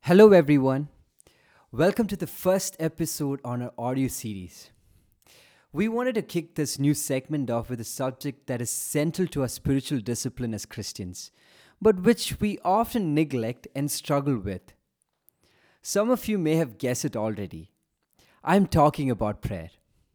Hello, everyone. Welcome to the first episode on our audio series. We wanted to kick this new segment off with a subject that is central to our spiritual discipline as Christians, but which we often neglect and struggle with. Some of you may have guessed it already. I'm talking about prayer.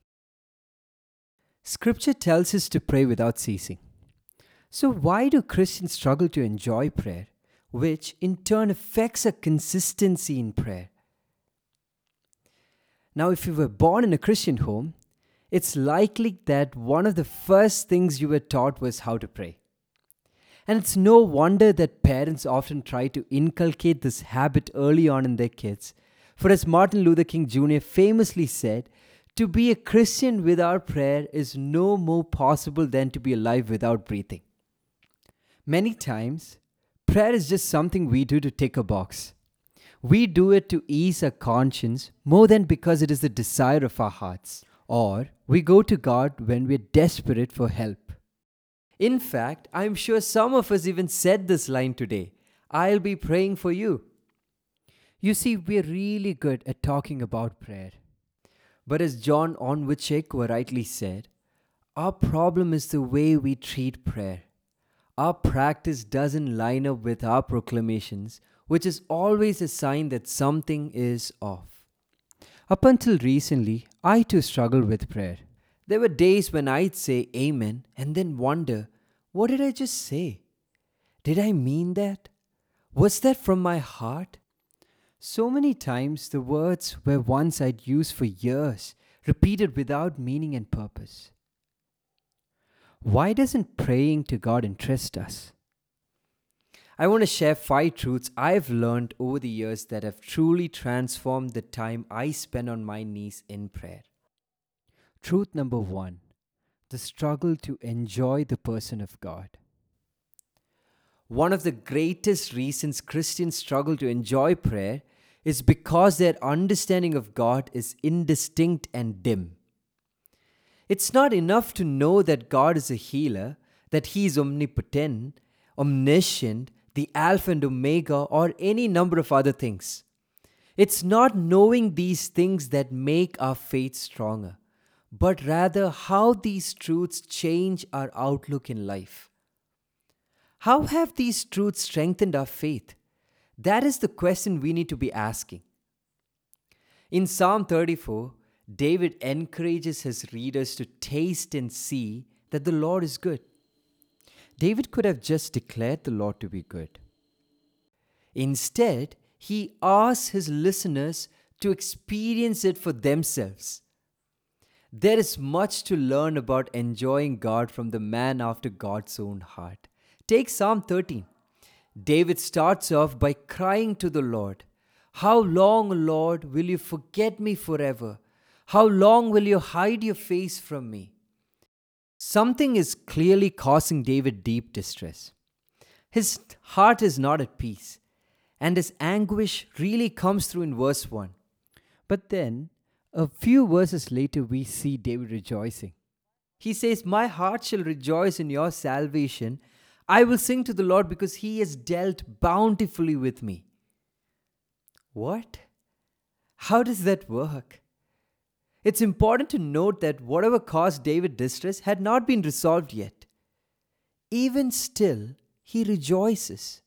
Scripture tells us to pray without ceasing. So, why do Christians struggle to enjoy prayer, which in turn affects our consistency in prayer? Now, if you were born in a Christian home, it's likely that one of the first things you were taught was how to pray. And it's no wonder that parents often try to inculcate this habit early on in their kids. For as Martin Luther King Jr. famously said, to be a Christian without prayer is no more possible than to be alive without breathing. Many times, prayer is just something we do to tick a box. We do it to ease our conscience more than because it is the desire of our hearts. Or we go to God when we're desperate for help. In fact, I'm sure some of us even said this line today, I'll be praying for you. You see, we're really good at talking about prayer. But as John Onwuchekwa rightly said, our problem is the way we treat prayer. Our practice doesn't line up with our proclamations, which is always a sign that something is off. Up until recently, I too struggled with prayer. There were days when I'd say Amen and then wonder, what did I just say? Did I mean that? Was that from my heart? So many times the words were ones I'd used for years, repeated without meaning and purpose. Why doesn't praying to God interest us? I want to share 5 truths I've learned over the years that have truly transformed the time I spend on my knees in prayer. Truth number 1: the struggle to enjoy the person of God. One of the greatest reasons Christians struggle to enjoy prayer is because their understanding of God is indistinct and dim. It's not enough to know that God is a healer, that He is omnipotent, omniscient, the Alpha and Omega, or any number of other things. It's not knowing these things that make our faith stronger, but rather how these truths change our outlook in life. How have these truths strengthened our faith? That is the question we need to be asking. In Psalm 34, David encourages his readers to taste and see that the Lord is good. David could have just declared the Lord to be good. Instead, he asks his listeners to experience it for themselves. There is much to learn about enjoying God from the man after God's own heart. Take Psalm 13. David starts off by crying to the Lord, "How long, Lord, will you forget me forever? How long will you hide your face from me?" Something is clearly causing David deep distress. His heart is not at peace, and his anguish really comes through in verse 1. But then, a few verses later, we see David rejoicing. He says, "My heart shall rejoice in your salvation. I will sing to the Lord because He has dealt bountifully with me." What? How does that work? It's important to note that whatever caused David distress had not been resolved yet. Even still, he rejoices.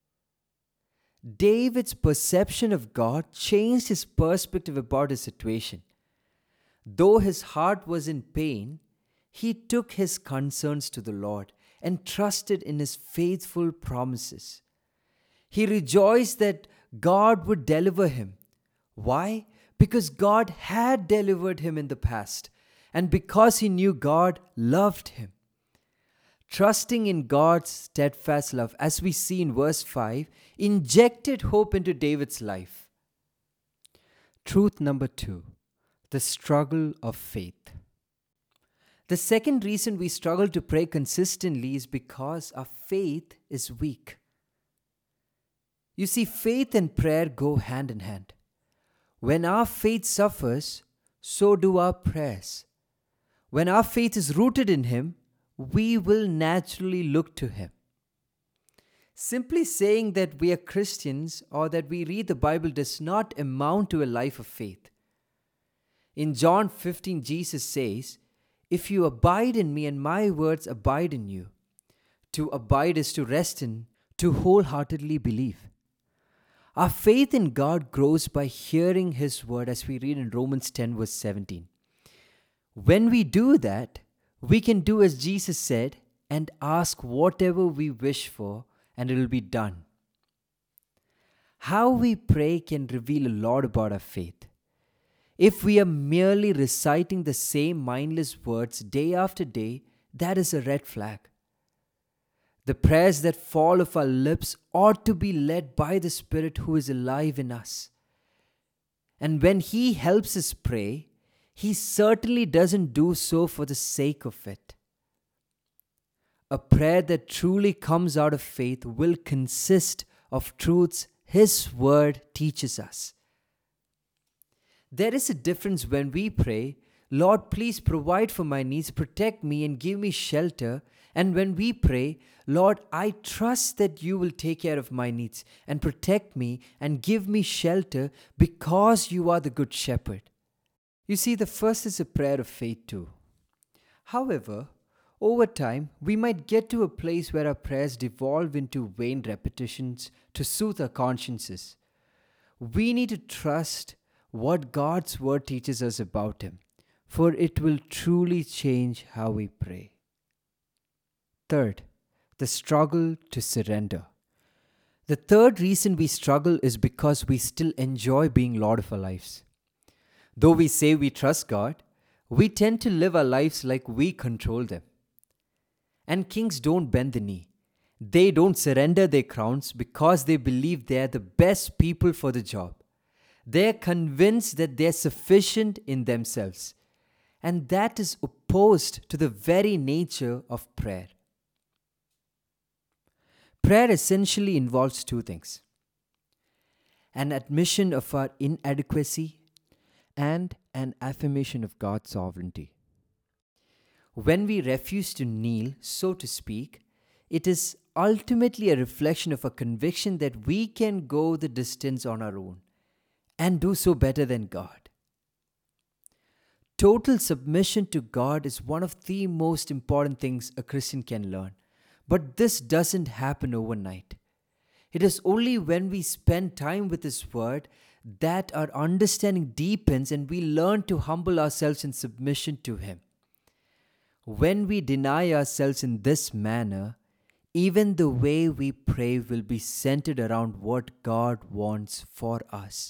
David's perception of God changed his perspective about his situation. Though his heart was in pain, he took his concerns to the Lord and trusted in His faithful promises. He rejoiced that God would deliver him. Why? Because God had delivered him in the past, and because he knew God loved him. Trusting in God's steadfast love, as we see in verse 5, injected hope into David's life. Truth number 2: the struggle of faith. The second reason we struggle to pray consistently is because our faith is weak. You see, faith and prayer go hand in hand. When our faith suffers, so do our prayers. When our faith is rooted in Him, we will naturally look to Him. Simply saying that we are Christians or that we read the Bible does not amount to a life of faith. In John 15, Jesus says, "If you abide in me and my words abide in you," to abide is to rest in, to wholeheartedly believe. Our faith in God grows by hearing His word, as we read in Romans 10, verse 17. When we do that, we can do as Jesus said and ask whatever we wish for, and it will be done. How we pray can reveal a lot about our faith. If we are merely reciting the same mindless words day after day, that is a red flag. The prayers that fall off our lips ought to be led by the Spirit who is alive in us. And when He helps us pray, He certainly doesn't do so for the sake of it. A prayer that truly comes out of faith will consist of truths His Word teaches us. There is a difference when we pray, "Lord, please provide for my needs, protect me and give me shelter," and when we pray, "Lord, I trust that you will take care of my needs and protect me and give me shelter because you are the good shepherd." You see, the first is a prayer of faith too. However, over time, we might get to a place where our prayers devolve into vain repetitions to soothe our consciences. We need to trust what God's Word teaches us about Him, for it will truly change how we pray. Third, the struggle to surrender. The third reason we struggle is because we still enjoy being Lord of our lives. Though we say we trust God, we tend to live our lives like we control them. And kings don't bend the knee. They don't surrender their crowns because they believe they are the best people for the job. They are convinced that they are sufficient in themselves. And that is opposed to the very nature of prayer. Prayer essentially involves two things: an admission of our inadequacy and an affirmation of God's sovereignty. When we refuse to kneel, so to speak, it is ultimately a reflection of a conviction that we can go the distance on our own and do so better than God. Total submission to God is one of the most important things a Christian can learn. But this doesn't happen overnight. It is only when we spend time with His Word that our understanding deepens and we learn to humble ourselves in submission to Him. When we deny ourselves in this manner, even the way we pray will be centered around what God wants for us.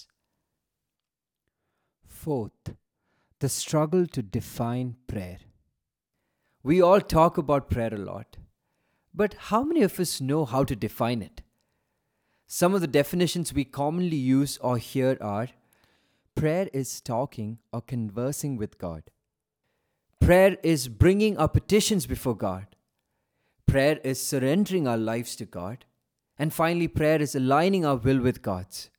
Fourth, the struggle to define prayer. We all talk about prayer a lot, but how many of us know how to define it? Some of the definitions we commonly use or hear are: prayer is talking or conversing with God. Prayer is bringing our petitions before God. Prayer is surrendering our lives to God. And finally, prayer is aligning our will with God's.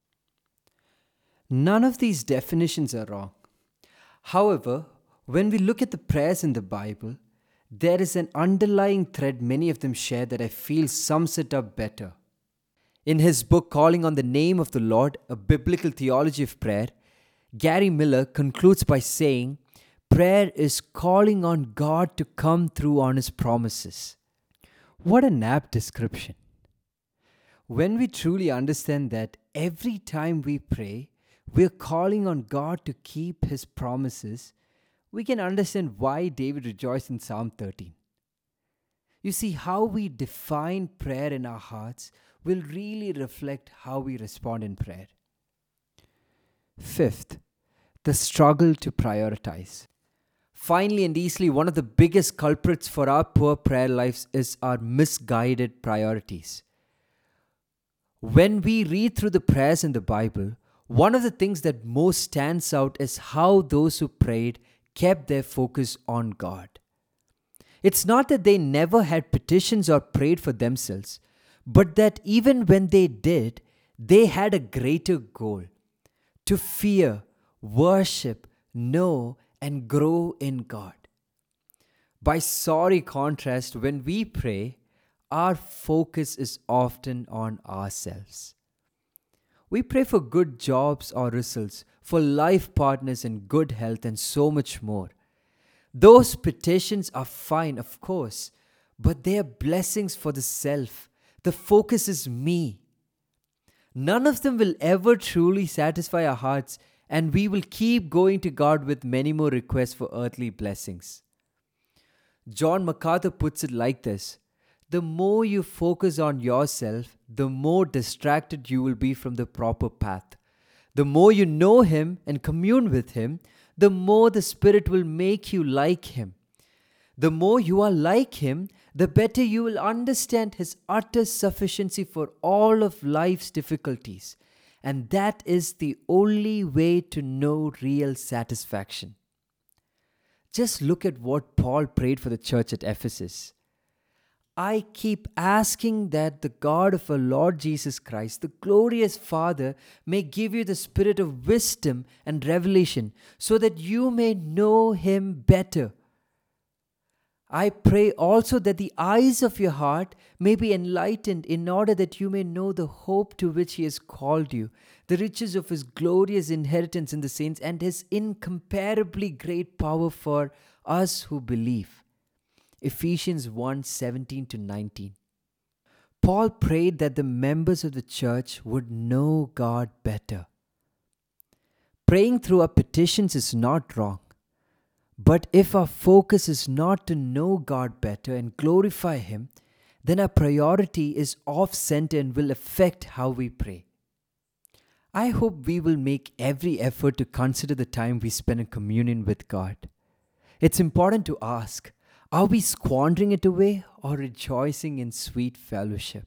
None of these definitions are wrong. However, when we look at the prayers in the Bible, there is an underlying thread many of them share that I feel sums it up better. In his book, Calling on the Name of the Lord, A Biblical Theology of Prayer, Gary Miller concludes by saying, prayer is calling on God to come through on His promises. What an apt description. When we truly understand that every time we pray, we're calling on God to keep His promises, we can understand why David rejoiced in Psalm 13. You see, how we define prayer in our hearts will really reflect how we respond in prayer. Fifth, the struggle to prioritize. Finally and easily, one of the biggest culprits for our poor prayer lives is our misguided priorities. When we read through the prayers in the Bible, one of the things that most stands out is how those who prayed kept their focus on God. It's not that they never had petitions or prayed for themselves, but that even when they did, they had a greater goal: to fear, worship, know, and grow in God. By sorry contrast, when we pray, our focus is often on ourselves. We pray for good jobs or results, for life partners and good health, and so much more. Those petitions are fine, of course, but they are blessings for the self. The focus is me. None of them will ever truly satisfy our hearts, and we will keep going to God with many more requests for earthly blessings. John MacArthur puts it like this: the more you focus on yourself, the more distracted you will be from the proper path. The more you know Him and commune with Him, the more the Spirit will make you like Him. The more you are like Him, the better you will understand His utter sufficiency for all of life's difficulties. And that is the only way to know real satisfaction. Just look at what Paul prayed for the church at Ephesus. I keep asking that the God of our Lord Jesus Christ, the glorious Father, may give you the spirit of wisdom and revelation so that you may know Him better. I pray also that the eyes of your heart may be enlightened in order that you may know the hope to which He has called you, the riches of His glorious inheritance in the saints, and His incomparably great power for us who believe. Ephesians 1:17-19. Paul prayed that the members of the church would know God better. Praying through our petitions is not wrong. But if our focus is not to know God better and glorify Him, then our priority is off center and will affect how we pray. I hope we will make every effort to consider the time we spend in communion with God. It's important to ask, are we squandering it away or rejoicing in sweet fellowship?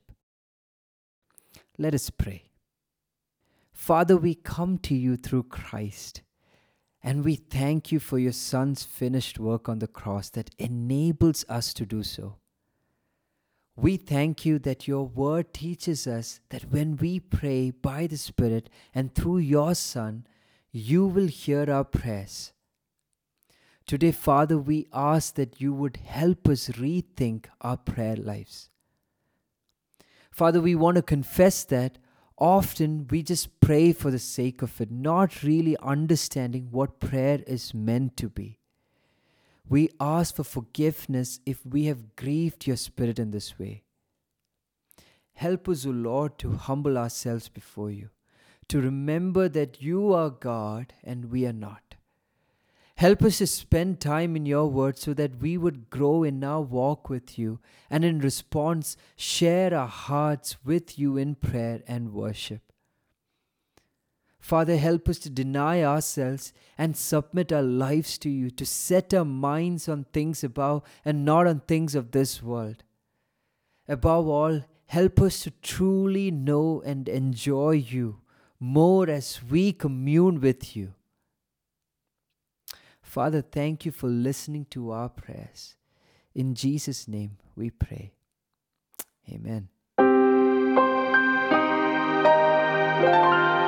Let us pray. Father, we come to you through Christ. And we thank you for your Son's finished work on the cross that enables us to do so. We thank you that your word teaches us that when we pray by the Spirit and through your Son, you will hear our prayers. Today, Father, we ask that you would help us rethink our prayer lives. Father, we want to confess that often we just pray for the sake of it, not really understanding what prayer is meant to be. We ask for forgiveness if we have grieved your Spirit in this way. Help us, O Lord, to humble ourselves before you, to remember that you are God and we are not. Help us to spend time in your word so that we would grow in our walk with you and in response share our hearts with you in prayer and worship. Father, help us to deny ourselves and submit our lives to you, to set our minds on things above and not on things of this world. Above all, help us to truly know and enjoy you more as we commune with you. Father, thank you for listening to our prayers. In Jesus' name we pray. Amen.